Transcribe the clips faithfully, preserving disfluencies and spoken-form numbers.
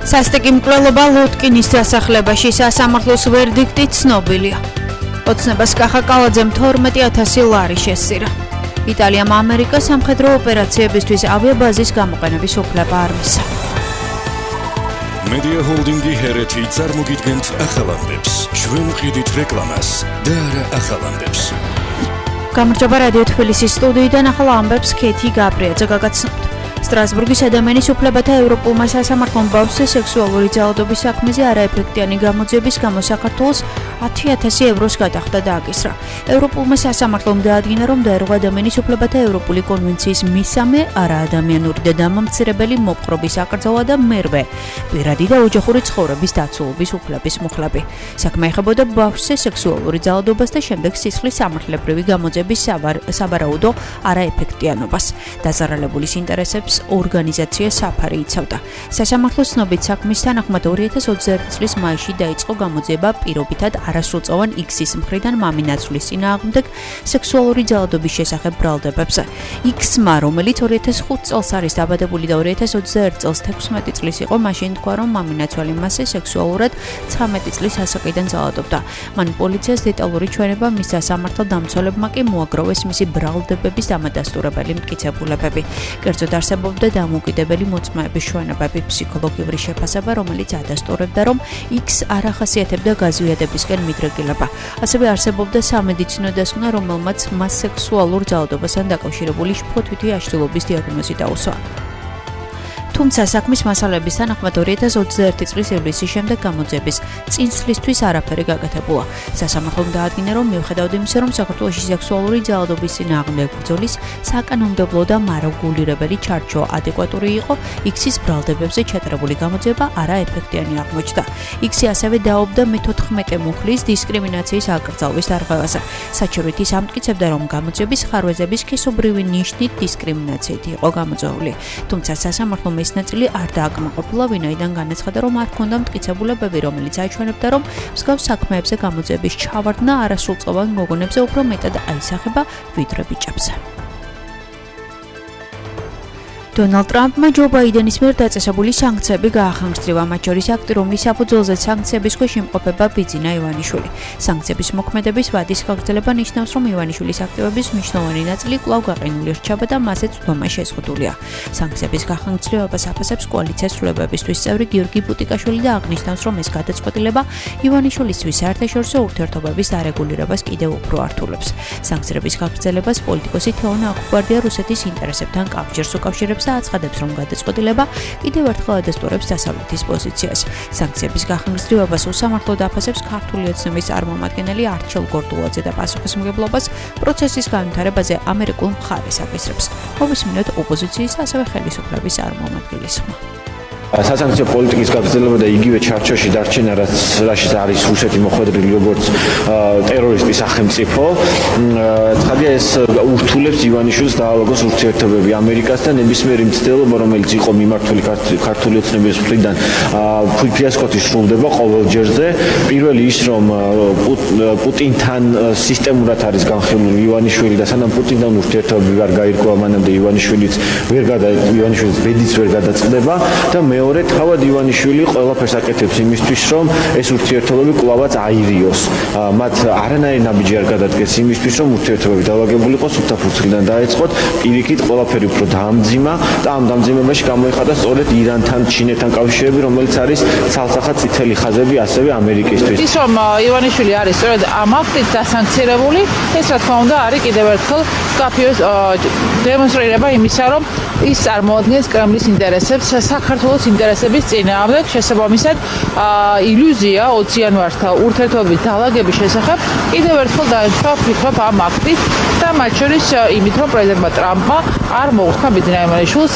სასტიკი მკვლელობა ლუტკინის დასახლებაში სასამართლოს ვერდიქტი ცნობილია. ოცნებას კახაკალაძემ თორმეტი ათასი ლარი შესწირა. იტალიამ ამერიკას სამხედრო ოპერაციებისთვის ავიაბაზის გამოყენების უფლება არ მისცა. Media Holdingi ჰერეთი წარმოგიდგენთ ახალამდებს. ჩვენ ვყიდით რეკლამას და არა ახალამდებს. გამარჯობა რადიო თბილისის სტუდიიდან ახალ ამბებს ქეთი გაბრიაძე გაგაცნობთ. სტრასბურგის ადამიანის უფლებათა ევროპულმა სასამართლომ ბავშვზე სექსუალური ძალადობის საქმეზე არაეფექტიანი გამოძიების გამო საქართველოს ათი ათასი ევროს გადახდა დააკისრა. ევროპულმა სასამართლომ დაადგინა, რომ დაერღვა ადამიანის უფლებათა ევროპული კონვენციის მესამე არაადამიანური და დამამცირებელი მოპყრობის აკრძალვა და მერვე პირადი და ოჯახური ცხოვრების დაცულობის უფლების მუხლები. საქმე ეხებოდა ბავშვზე სექსუალური ძალადობას და შემდეგ სისხლის სამართლებრივი გამოძიების საბარაუდო არაეფექტიანობას. დაზარალებულის ინტერესებს ორგანიზაცია საფარი იცავდა. სასამართლოს ცნობით საქმის თანახმად ორი ათას ოცდაერთი წლის მაისში დაიწყო გამოძიება პირობითად არასრულწლოვან იქსის მხრიდან მამინაცვლის წინააღმდეგ სექსუალური ძალადობის შესახებ ბრალდებებზე. იქსმა, რომელიც ორი ათას ხუთი წელს არის დაბადებული და ორი ათას ოცდაერთი წელს თექვსმეტი წლის იყო, მაშინ თქვა, რომ მამინაცვალი მასზე სექსუალურად ცხრამეტი წლის ასაკიდან ძალადობდა. მან პოლიციას დეტალური ჩვენება მისცა, სამართალ დამცველებმა კი მოაგროვეს მისი ბრალდებების დამადასტურებელი მტკიცებულებები. კერძოდ არსებობდა დამოუკიდებელი მოწმეების ჩვენებები, ფსიქოლოგიური შეფასება, რომელიც ადასტურებდა, რომ იքს არ ახასიათებდა გაზვიადებისკენ მიდრეკილება. ასევე არსებობდა სამედიცინო დასკვნა, რომელმაც მას სექსუალურ ძალადობასთან დაკავშირებული შფოთვითი აშლილობის დიაგნოზი დაუსვა. თუმცა საქმის მასალების თანახმად ორი ათას ოცდაერთი წლის ივლისის შემდეგ გამოძიების წინსვლისთვის არაფერი გაკეთებულა. სასამართლომ დაადგინა, რომ მიუხედავად იმისა, რომ საქართველოში სექსუალური ძალადობის წინააღმდეგ ბრძოლის საკანონმდებლო და მარეგულირებელი ჩარჩო ადეკვატური იყო, იქსის ბრალდებებზე ჩატარებული გამოძიება არაეფექტიანი აღმოჩნდა. იქსი ასევე დაობდა მეთოთხმეტე მუხლის დისკრიმინაციის აკრძალვის დარღვევაზე. საჩივრით ის ამტკიცებდა, რომ გამოძიების ხარვეზების სქესობრივი ნიშნით დისკრიმინაციით იყო გამოძიებული. თუმცა სასამართლომ ეს ნაწილი არ დააკმაყოფილა, ვინაიდან განაცხადა, რომ არ ჰქონდა მტკიცებულებები, რომელიც აჩვენებდა, რომ მსგავს საქმეებზე გამოძიების ჩავარდნა არასრულწლოვან მოგონებზე უფრო მეტად აისახება, ვიდრე ბიჭებზე. დონალდ ტრამპმა ჯო ბაიდენის მიერ დაწესებული სანქციები გაახანგრძლივა, მათ შორის აქტი, რომლის საფუძველზე სანქციების ქვეშ იმყოფება ბიძინა ივანიშვილი. სანქციების მოქმედების ვადის გაგრძელება ნიშნავს, რომ ივანიშვილის აქტივების მნიშვნელოვანი ნაწილი კვლავ გაყინული რჩება და მასზე წვდომა შეზღუდულია. სანქციების გაახანგრძლივებას აფასებს კოალიციის ცვლილებებისთვის წევრი გიორგი ბუტიკაშვილი და აღნიშნავს, რომ ეს გადაწყვეტილება ივანიშვილისთვის საერთაშორისო ურთიერთობების დარეგულირებას კიდევ უფრო ართულებს. სანქციების გაგრძელებას პოლიტიკოსი თეონა აქუბარდია რუსეთის ინტერესებთან კავშირს უკავშირებს და აცხადებს, რომ გადაწყვეტილება კიდევ ერთხელ ადასტურებს დასავლეთის პოზიციას. სანქციების გახანგრძლივებას უსამართლოდ აფასებს ქართული ოცნების წარმომადგენელი არჩილ გორდულაძე და პასუხისმგებლობას პროცესის განვითარებაზე ამერიკულ მხარეს აკისრებს. მოვისმინოთ ოპოზიციის და ასევე ხელისუფლების წარმომადგენლის ხმა. სასანქციო პოლიტიკის გაგრძელება და იგივე ჩარჩოში დარჩენა, რაც რაშიც არის რუსეთი მოხვედრილი როგორც ტერორისტის სახელმწიფო, ცხადია ეს ურთულებს ივანიშვილს დაალაგოს ურთიერთობები ამერიკასთან. ნებისმიერი მცდელობა, რომელიც იყო მიმართული ქართული ოცნების მხრიდან, ფიასკოთი სრულდება ყოველ ჯერზე. პირველი ის, რომ პუტინთან სისტემურად არის განხილული ივანიშვილი და სანამ პუტინთან ურთიერთობები არ გაირკვა, მანამდე ივანიშვილიც ვერ გადა ივანიშვილის ბედიც ვერ გადაწყდება და მეორე თავად ივანიშვილი ყველაფერს აკეთებს იმისთვის, რომ ეს ურთიერთობები კვლავაც აირიოს. მათ არანაირი ნაბიჯი არ გადადგეს იმისთვის, რომ ურთიერთობები დავაგებულიყო, სუფთაფურცლიდან დაეწყოთ, პირიქით ყველაფერი უფრო დაამძიმა და ამ დამძიმებაში გამოიხადა სწორედ ირანთან, ჩინეთთან კავშირები, რომელიც არის ცალსახად წითელი ხაზები ასევე ამერიკისთვის. ის რომ ივანიშვილი არის სწორედ ამ აქტით დასანქცირებული, ეს რა თქმა უნდა არის კიდევ ერთხელ მკაფიო დემონსტრირება იმისა, რომ ის წარმოადგენს კრემლის ინტერესებს საქართველოს ინტერესების წინააღმდეგ. შესაბამისად, ილუზია ოცი იანვართან ურთიერთობების დაალაგების შესახებ კიდევ ერთხელ დაემთხვა ფიქრობ ამ აქტით და მათ შორის იმით, რომ პრეზიდენტმა ტრამპმა არ მოუხდა ბიძინა ივანიშვილს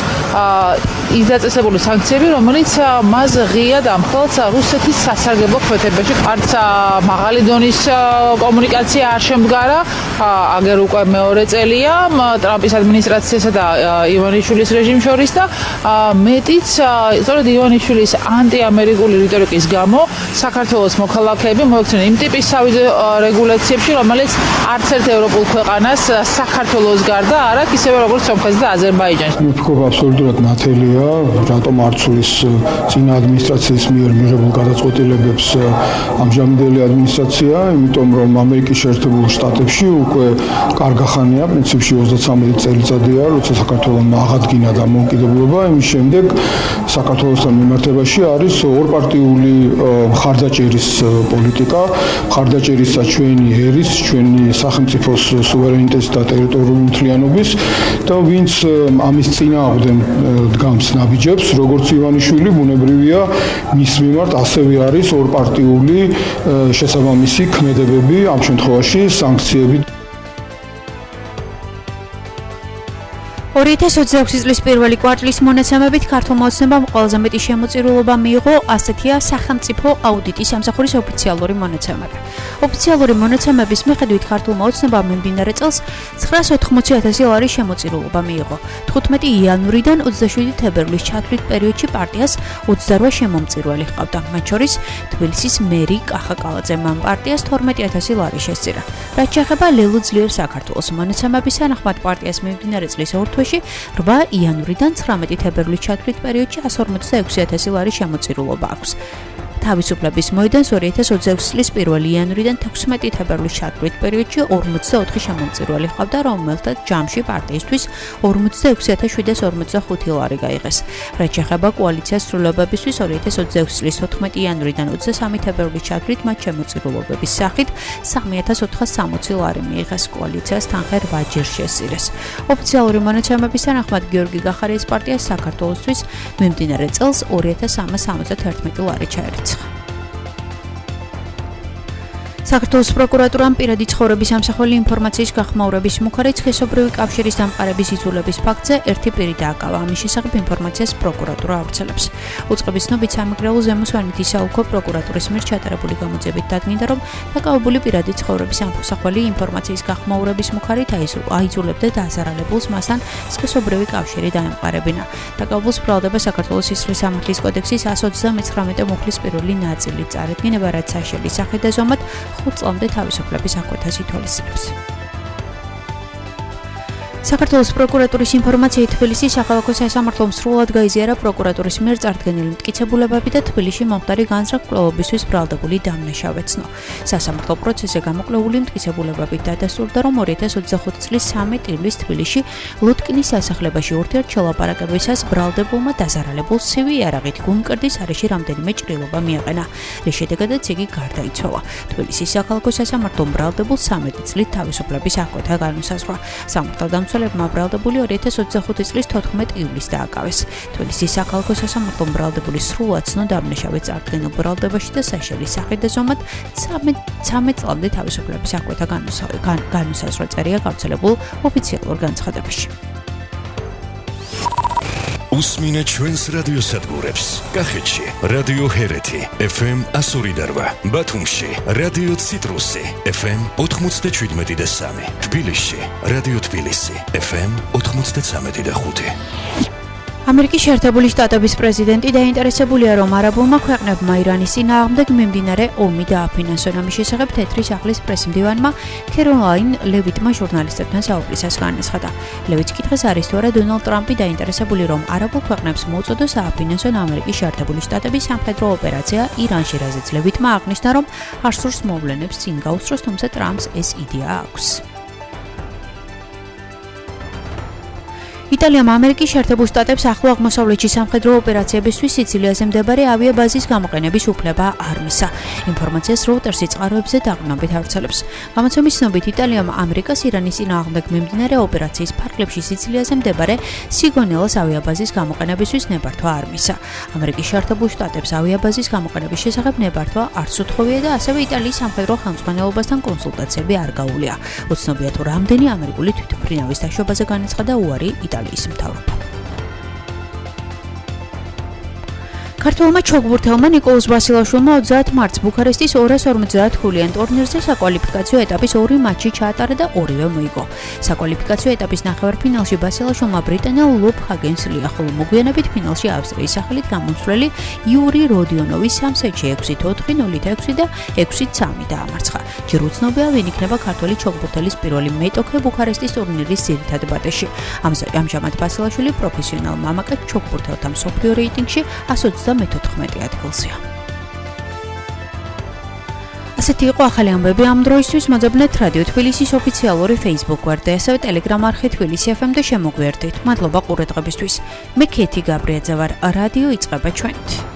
ის დაწესებული სანქციები, რომელიც მას ღიად ამხელს რუსეთის სასარგებლო ქმედებაში. არც მაღალი დონის კომუნიკაცია არ შემდგარა, აგერ უკვე მეორე წელია ტრამპის ადმინისტრაციასა და ივანიშვილის რეჟიმს შორის და მეტიც სწორედ ივანიშვილის ანტიამერიკული რიტორიკის გამო საქართველოს მოქალაქეები მოექცნენ იმ ტიპის სავიზო რეგულაციებში, რომელიც არც ერთ ევროპულ ქვეყანას საქართველოს გარდა არ აქვს, ისევე როგორც სომხეთს და აზერბაიჯანს. მეთქობა აბსოლუტურად ნათელია. რა, რატომ არ ცulis წინა ადმინისტრაციის მიერ მიღებულ გადაწყვეტილებებს ამჟამინდელი ადმინისტრაცია, იმიტომ რომ ამერიკის შეერთებულ შტატებში უკვე კარგი ხანია, პრინციპში ოცდათვრამეტი წელიწადია, როცა საქართველოს აღადგინა დამოუკიდებლობა, იმის შემდეგ საქართველოსთან მიმართებაში არის ორპარტიული მხარდაჭერის პოლიტიკა, მხარდაჭერისა ჩვენი ერის, ჩვენი სახელმწიფოს სუვერენიტეტის და ტერიტორიული მთლიანობის და ვინც ამის წინააღმდეგ დგამს ნაბიჯებს, როგორც ივანიშვილი, ბუნებრივია მის მიმართ ასევე არის ორპარტიული შესაბამისი ქმედებები, ამ შემთხვევაში სანქციები. ორი ათას ოცდაექვსი წლის პირველი კვარტლის მონაცემებით ქართულმა ოცნებამ ყველაზე მეტი შემოწირულობა მიიღო, ასეთია სახელმწიფო აუდიტის სამსახურის ოფიციალური მონაცემები. ოფიციალური მონაცემების მიხედვით ქართულმა ოცნებამ მიმდინარე წელს ცხრაას ოთხმოცი ათასი ლარის შემოწირულობა მიიღო. თხუთმეტი იანვრიდან ოცდაშვიდი თებერვლის ჩათვლით პერიოდში პარტიას ოცდარვა შემომწირველი ჰყავდა. მათ შორის თბილისის მერი კახა კალაძემ ამ პარტიას თორმეტი ათასი ლარი შესწირა. რაც შეეხება ლელო ძლიერ საქართველოს მონაცემების თანახმად პარტიას მიმდინარე წლის ორ თვეში რვა იანვრიდან ცხრამეტი თებერვლის ჩათვლით პერიოდში εκατს ორმოცდაექვსი ათასი ლარი შემოწირულობა აქვს. თავისუფლების მოედანს ორი ათას ოცდაექვსი წლის პირველი იანვრიდან თექვსმეტი თებერვლის ჩათვლით პერიოდში ორმოცდაოთხი შემომწირველი ჰყავდა, რომელთაც ჯამში პარტიისთვის ორმოცდაექვსი ათას შვიდას ორმოცდახუთი ლარი გაიღეს. რაც შეეხება კოალიციას სრულობებისთვის ორი ათას ოცდაექვსი წლის თოთხმეტი იანვრიდან ოცდასამი თებერვლის ჩათვლით მათ შემოწირულობების სახით სამი ათას ოთხას სამოცი ლარი მიიღეს. კოალიციას თანხა რვაჯერ შესწირეს. ოფიციალური მონაცემების თანახმად გიორგი გახარიას პარტიას საქართველოსთვის მიმდინარე წელს ორი ათას სამას სამოცდათერთმეტი ლარი ჩაერიცხა. საქართველოს პროკურატურამ პირადი ცხოვრების ამსახველი ინფორმაციის გახმაურების მუხარით სქესობრივი კავშირის დამყარების იზოლების ფაქტზე ერთი პირი დააკავა. ამის შესახებ ინფორმაციას პროკურატურა ავრცელებს. უწყების ცნობით სამეგრელო ზემოსვანით ისაუქო პროკურატურის მიერ ჩატარებული გამოძიებით დადგინდა, რომ დაკავებული პირადი ცხოვრების ამსახველი ინფორმაციის გახმაურების მუხარით აიძულებდა დაზარალებულს მასთან სქესობრივი კავშირი დაემყარებინა. დაკავებულს ბრალდება საქართველოს სისხლის სამართლის კოდექსის εκατს ოცდამეცხრამეტე მუხლის პირველი ნაწილი წარედგინება, რაც საშელი სახე და ზომად ხუთ წლამდე თავისუფლების აკვეთას ითვალისწინებს. საქართველოს პროკურატურის ინფორმაციით თბილისის სახალხო სასამართლომ სრულად გაიზიარა პროკურატურის მიერ წარდგენილი მტკიცებულებები და თბილისში მომხდარი განზრახ-კვლევებისთვის ბრალდებული დამნაშავე ცნო. სასამართლო პროცესზე გამოკლებული მტკიცებულებებით დადასტურდა, რომ ორი ათას ოცდახუთი წლის სამი ტირილის თბილისში ლუტკინის სასახლებაში ურთიერთ ჩელაპარაკებისას ბრალდებულმა დაზარალებულს ცივი იარაღით გულმკერდის არეში რამდენიმე ჭრილობა მიაყენა, რის შედეგადაც იგი გარდაიცვალა. თბილისის სახალხო სასამართლომ ბრალდებულს სამეტი წლით თავისუფლების აკვეთა განუსაზღვრა. სამართალდამცველებმა ბრალდებული ორი ათას ოცდახუთი წლის თოთხმეტი ივლისს დააკავეს. თბილისის სახალხო სასამართლომ ბრალდებული სრულად ცნო დამნაშავე წარდგენილ ბრალდებაში და საშელი სახით და ზომად ცამეტ წლამდე თავისუფლების აკვეთა განუსაზღვრა წერია გავრცელებულ ოფიციალურ განცხადებაში. უსმინეთ ჩვენს რადიოსადგურებს. კახეთში რადიო ჰერეთი ეფ ემ εκατს ორი და რვა, ბათუმში რადიო ციტრუსი ეფ ემ ოთხმოცდაჩვიდმეტი და სამი, თბილისში რადიო თბილისი ეფ ემ ოთხმოცდაცამეტი და ხუთი. ამერიკის შეერთებული შტატების პრეზიდენტი დაინტერესებულია, რომ არაბულმა ქვეყნებმა ირანის წინააღმდეგ მიმდინარე ომი დააფინანსონ. ამის შესახებ თეთრი სახლის პრესმდივანმა ქეროლაინ ლევიტმა ჟურნალისტებთან საუბრისას განაცხადა. ლევიტს კითხეს არის თუ არა დონალდ ტრამპი დაინტერესებული, რომ არაბულ ქვეყნებს მოუწოდოს ააფინანსონ ამერიკის შეერთებული შტატების სამხედრო ოპერაცია ირანში, რაზეც ლევიტმა აღნიშნა, რომ არ სურს მოვლენებს წინ გაუსწროს, თუმცა ტრამპს ეს იდეა აქვს. იტალიამ ამერიკის შეერთებულ შტატებს ახლო აღმოსავლეთში სამხედრო ოპერაციებისთვის სიცილიაზე მდებარე ავიაბაზის გამოყენების უფლება არ მისცა. ინფორმაციას Reuters-ი წყაროებზე დაყრდნობით ავრცელებს. გამოცემის ცნობით იტალიამ ამერიკას ირანის წინააღმდეგ მიმდინარე ოპერაციის ფარგლებში სიცილიაზე მდებარე სიგონელას ავიაბაზის გამოყენებისთვის ნებართვა არ მისცა. ამერიკის შეერთებულ შტატებს ავიაბაზის გამოყენების შესახებ ნებართვა არც უთხოვია და ასევე იტალიის სამხედრო ხელმძღვანელობასთან კონსულტაციები არ გაუვლია. უცნობია თუ რამდენი ამერიკული თვითმფრინავის დაშვებაზე განაცხადა უარი იტალიის მთავრობამ. ქართველმა ჩოგბურთელმა ნიკოლოზ ბასილაშვილმა ოცდაათ მარტს ბუქარესტის ორას ორმოცდაათ ხულიან ტურნირზე საკვალიფიკაციო ეტაპის ორი მატჩი ჩაატარა და ორივე მოიგო. საკვალიფიკაციო ეტაპის ნახევარფინალში ბასილაშვილმა ბრიტანელ ლობ ჰაგენს ლია, ხოლო მოგვიანებით ფინალში ავსტრიის სახელით გამომცვლელი იური როდიონოვი სამ სეტში ექვსით ოთხი, ნულით ექვსი და ექვსით სამი დაამარცხა. ჯერ უცნობია, ვინ იქნება ქართველი ჩოგბურთელის პირველი მეტოქე ბუქარესტის ტურნირის ძირითად ბატეში. ამჟამად ბასილაშვილი პროფესიონალ მამაკაც ჩოგბურთელთა მსოფლიო რეიტინგში εκατს ოცდამეთოთხმეტე ადგილზეა. ასეთი იყო ახალი ამბები ამ დროისთვის. მოძებნეთ რადიო თბილისის ოფიციალური Facebook გვერდზე, ასევე Telegram არხი თბილისი ეფ ემ-დე შემოგვიერთდით. მადლობა ყურადღებისთვის. მე ქეთი გაბრიაძე ვარ. რადიო იწყება ჩვენით.